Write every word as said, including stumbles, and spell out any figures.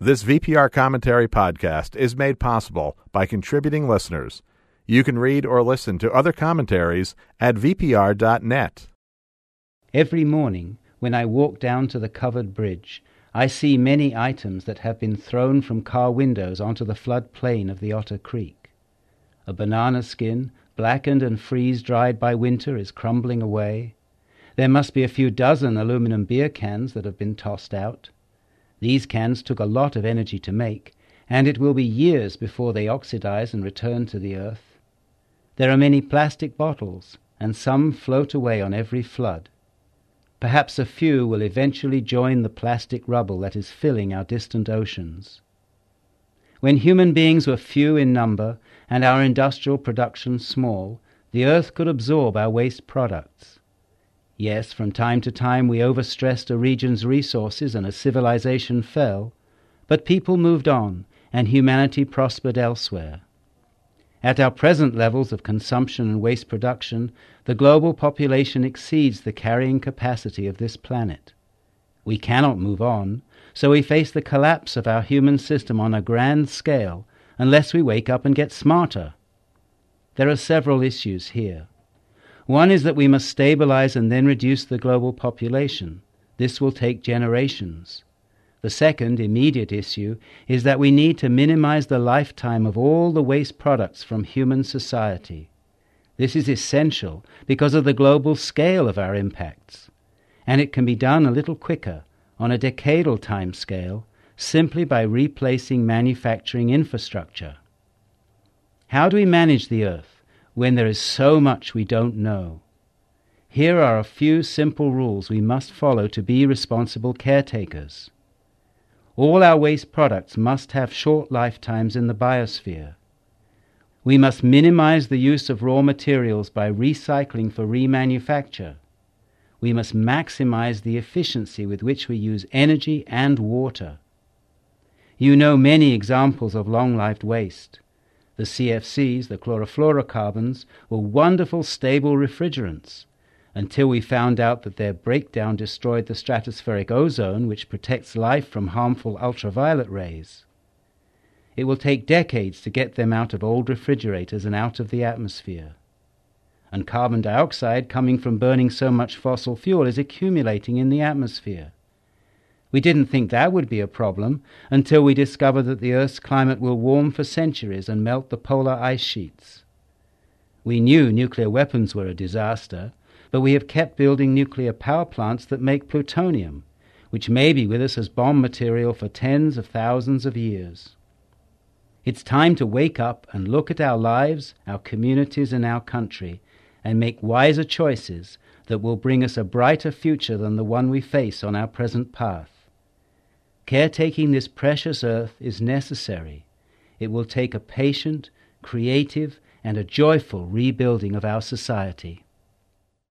This V P R Commentary podcast is made possible by contributing listeners. You can read or listen to other commentaries at v p r dot net. Every morning, when I walk down to the covered bridge, I see many items that have been thrown from car windows onto the flood plain of the Otter Creek. A banana skin, blackened and freeze-dried by winter, is crumbling away. There must be a few dozen aluminum beer cans that have been tossed out. These cans took a lot of energy to make, and it will be years before they oxidize and return to the earth. There are many plastic bottles, and some float away on every flood. Perhaps a few will eventually join the plastic rubble that is filling our distant oceans. When human beings were few in number and our industrial production small, the earth could absorb our waste products. Yes, from time to time we overstressed a region's resources and a civilization fell, but people moved on and humanity prospered elsewhere. At our present levels of consumption and waste production, the global population exceeds the carrying capacity of this planet. We cannot move on, so we face the collapse of our human system on a grand scale unless we wake up and get smarter. There are several issues here. One is that we must stabilize and then reduce the global population. This will take generations. The second, immediate issue is that we need to minimize the lifetime of all the waste products from human society. This is essential because of the global scale of our impacts, and it can be done a little quicker, on a decadal time scale, simply by replacing manufacturing infrastructure. How do we manage the earth when there is so much we don't know? Here are a few simple rules we must follow to be responsible caretakers. All our waste products must have short lifetimes in the biosphere. We must minimize the use of raw materials by recycling for remanufacture. We must maximize the efficiency with which we use energy and water. You know many examples of long-lived waste. The C F Cs, the chlorofluorocarbons, were wonderful stable refrigerants, until we found out that their breakdown destroyed the stratospheric ozone, which protects life from harmful ultraviolet rays. It will take decades to get them out of old refrigerators and out of the atmosphere. And carbon dioxide, coming from burning so much fossil fuel, is accumulating in the atmosphere. We didn't think that would be a problem until we discovered that the Earth's climate will warm for centuries and melt the polar ice sheets. We knew nuclear weapons were a disaster, but we have kept building nuclear power plants that make plutonium, which may be with us as bomb material for tens of thousands of years. It's time to wake up and look at our lives, our communities, and our country, and make wiser choices that will bring us a brighter future than the one we face on our present path. Caretaking this precious earth is necessary. It will take a patient, creative, and a joyful rebuilding of our society.